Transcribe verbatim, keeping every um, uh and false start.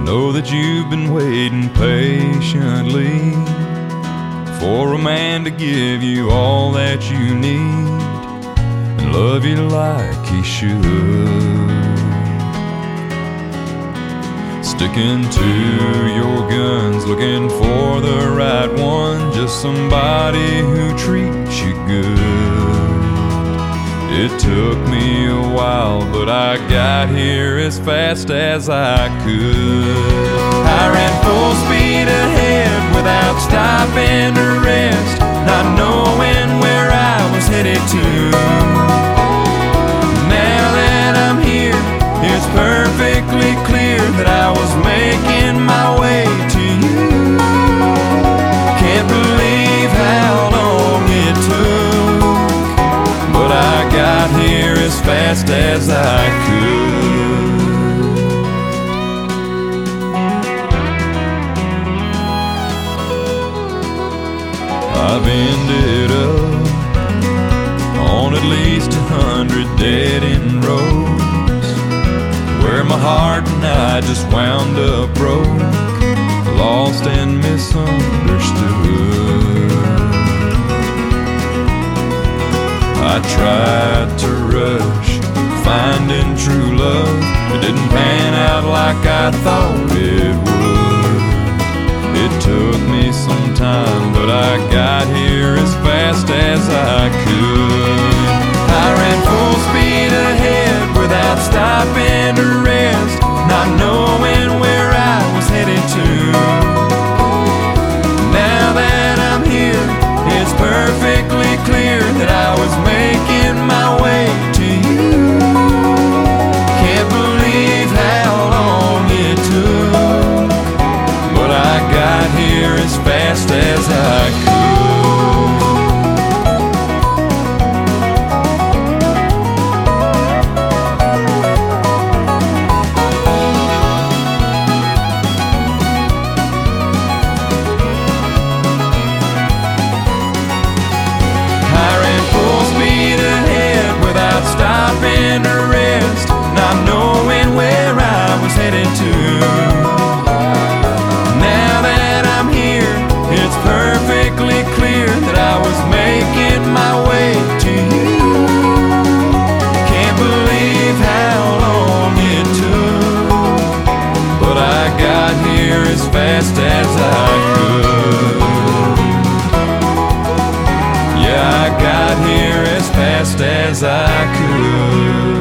know that you've been waiting patiently for a man to give you all that you need and love you like he should. Sticking to your guns, looking for the right one, just somebody who treats you good. It took me a while, but I got here as fast as I could. I ran full speed ahead without stopping to rest, not knowing where I was headed to. Now that I'm here, it's perfectly clear that I was making my way to you. Can't believe how long it took, but I got here as fast as I could. I've ended up on at least a hundred dead-end roads, where my heart and I just wound up broke, lost and misunderstood. I tried to rush finding true love, it didn't pan out like I thought it would. It took me some time, but I got here as fast as I could. I ran full speed ahead without stopping to rest, not knowing where I was headed to. Now that I'm here, it's perfectly clear that I was making my way to you. Can't believe how long it took, but I got here as fast as I could. Stopping to rest, not knowing where I was headed to. Now that I'm here, it's perfectly clear that I was making my way to you. Can't believe how long it took, but I got here as fast as I could. Yeah, I got here as fast as I could.